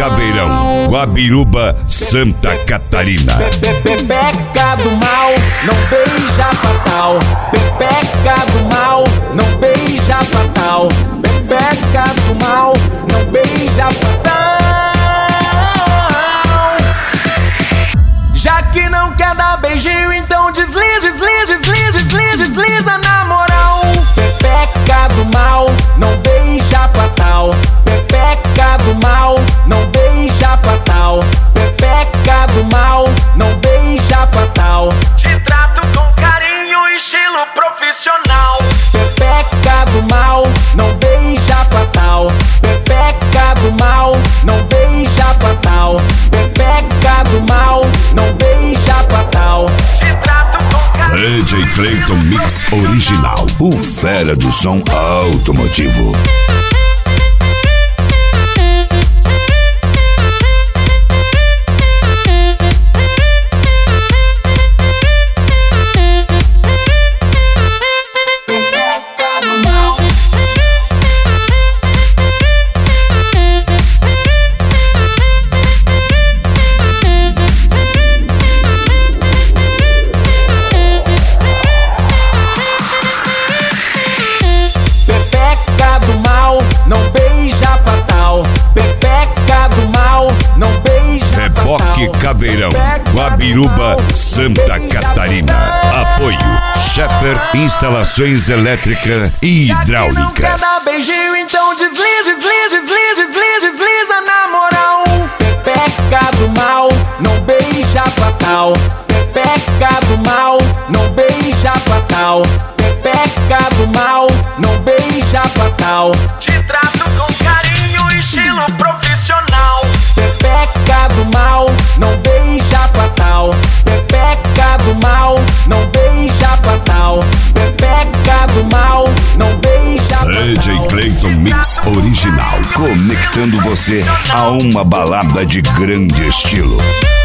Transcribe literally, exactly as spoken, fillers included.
Caveirão, Guabiruba, Santa Catarina. Pepeca do mal, não beija fatal. Pepeca do mal, não beija fatal. Pepeca do mal, não beija fatal. Já que não quer dar beijinho, então desliza, desliza, desliza, desliza, desliza na moral. Pepeca do mal, não beija fatal. Pepeca do mal, não beija fatal. Pepeca do mal, não beija fatal. Te trato com carinho, estilo profissional. Pepeca do mal, não beija fatal. Pepeca do mal, não beija fatal. Pepeca do mal, não beija fatal. Te trato com carinho. D J Clayton Mix Original, o fera do som automotivo. Reboque Caveirão, Guabiruba, Santa Catarina. Apoio Scheffer Instalações Elétricas e Hidráulicas. Já que não quer dar beijinho, então desliza, desliza, desliza, desliza, desliza na moral. Pepeca do mal, não beija fatal. Pepeca do mal, não beija fatal. Pepeca do mal, não beija fatal. Te trato com carinho, estilo profissional. Pepeca do mal, não beija fatal. Pepeca do mal, não beija fatal. Pepeca do mal, não beija fatal. D J Clayton Mix Original, conectando você a uma balada de grande estilo.